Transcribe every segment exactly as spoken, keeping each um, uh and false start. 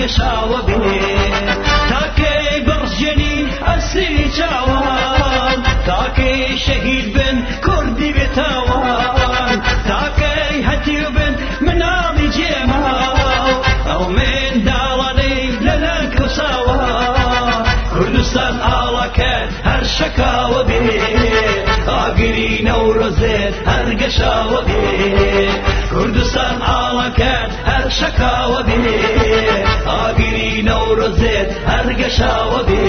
هەرگەشاوە بێ تاکەی بڕژێنی ئەسری چاوان تاکەی شەهید بن کوردی بێتاوان تاکەی هەتیو بن مناڵی جێماو ئەو منداڵانەی لەلە کەوساوە کوردستان ئاڵەکەت هەر شەکاوە بێ ئاگری نەورۆزێت هەرگەشاوە بێ کوردستان ئاڵەکەت هەر شەکاوە بێ ئاگری نەورۆزێت هەرگەشاوە بێ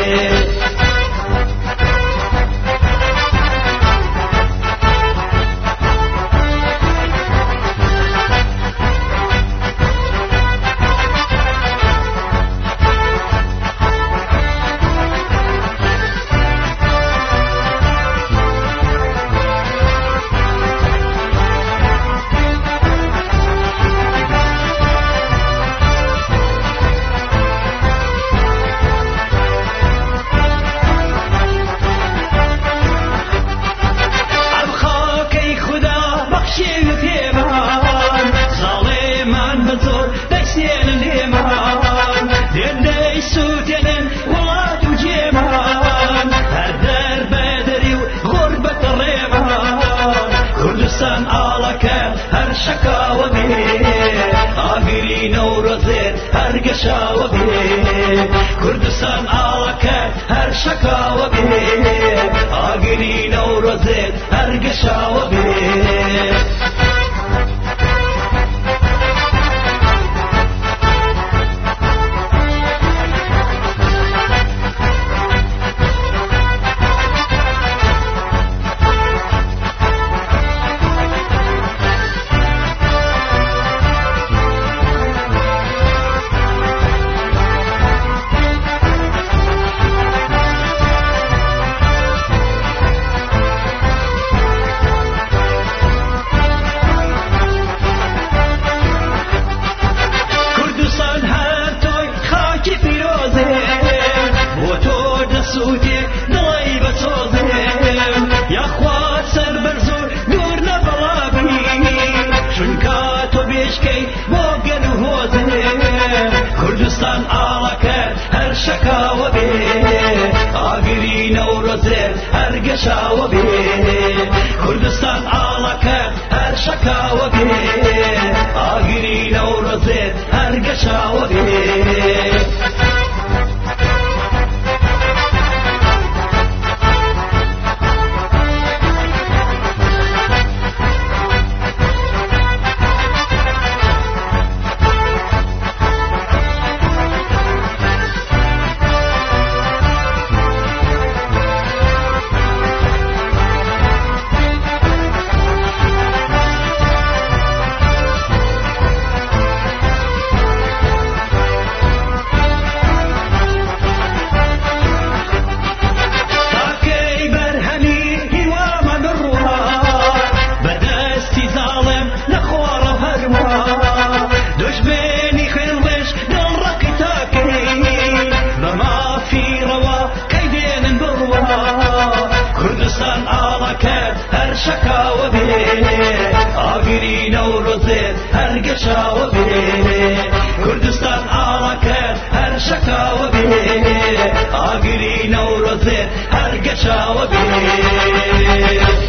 کوردستان ئاڵەکەت هەر شەکاوە بێ ئاگری نەورۆزێت هەرگەشاوە بێ کوردستان ئاڵەکەت هەر شەکاوە بێ ئاگری نەورۆزێت هەرگەشاوە بێ سوودێ دڵی بەتۆزێم یاخوات سەر بەرز و دوور نەبەڵابی چونکە تۆ بێشکەی بۆ گەل و هۆزێ کوردستان ئاڵەکەت هەر شەکاوە بێ ئاگری نەورۆزێت هەرگەشاوە بێ کوردستان ئاڵەکەت هەر شەکاوە بێ ئاگری نەورۆزێت هەرگەشاوە بێ کوردستان ئاڵەکەت هەر شەکاوە بێ ئاگری نەورۆزێت هەرگەشاوە بێ کوردستان ئاڵەکەت هەر شەکاوە بێ ئاگری نەورۆزێت هەرگەشاوە بێ